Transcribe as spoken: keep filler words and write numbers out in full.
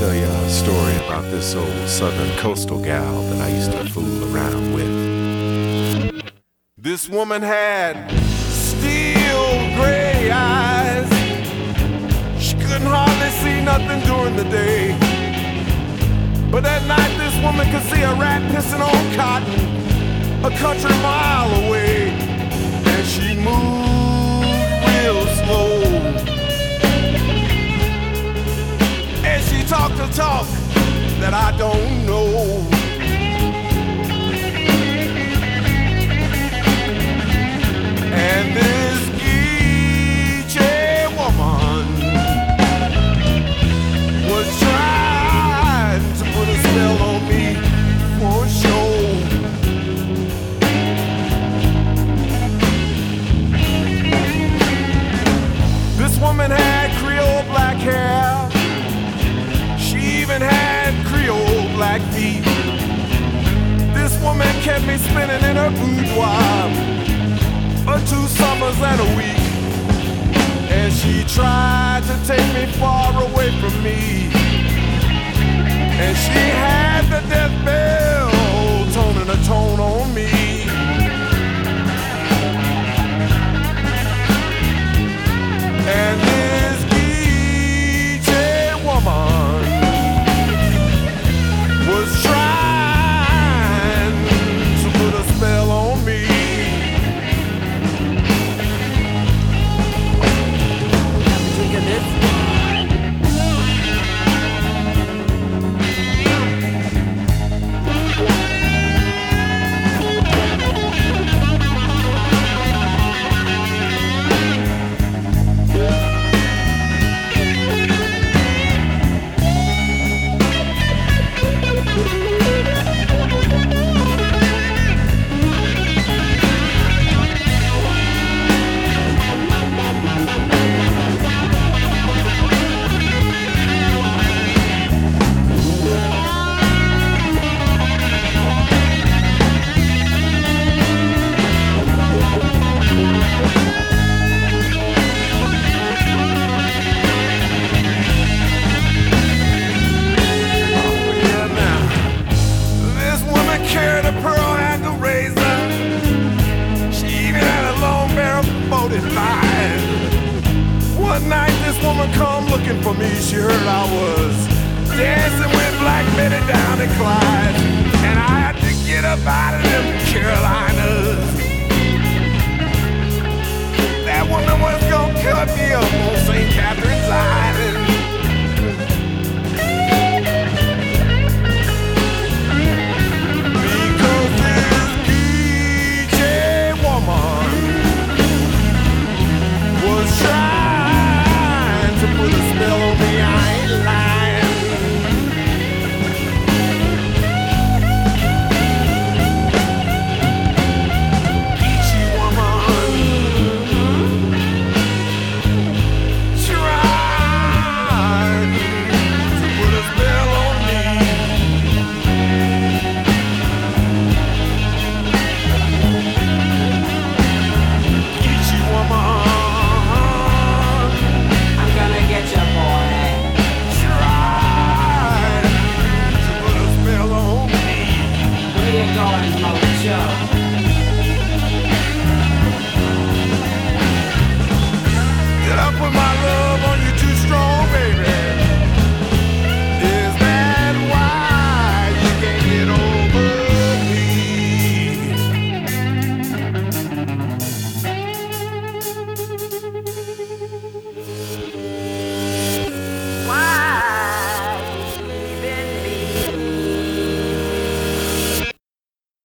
tell you a story about this old southern coastal gal that I used to fool around with. This woman had steel gray eyes. She couldn't hardly see nothing during the day. But at night this woman could see a rat pissing on cotton a country mile away. And she moved real slow. And she talked a talk that I don't know. And this Geechee woman was trying to put a spell on me for sure. This woman had Creole black hair. She even had Creole black feet. This woman kept me spinning in her boudoir for two summers and a week. And she tried to take me far away from me. And she had the death bell toning a tone on me. And this Geechee woman was trying to put a spell on me. One night this woman come looking for me. She heard I was dancing with Black Betty down in Clyde, and I had to get up out of them Carolinas. That woman was gonna cut me up on Saint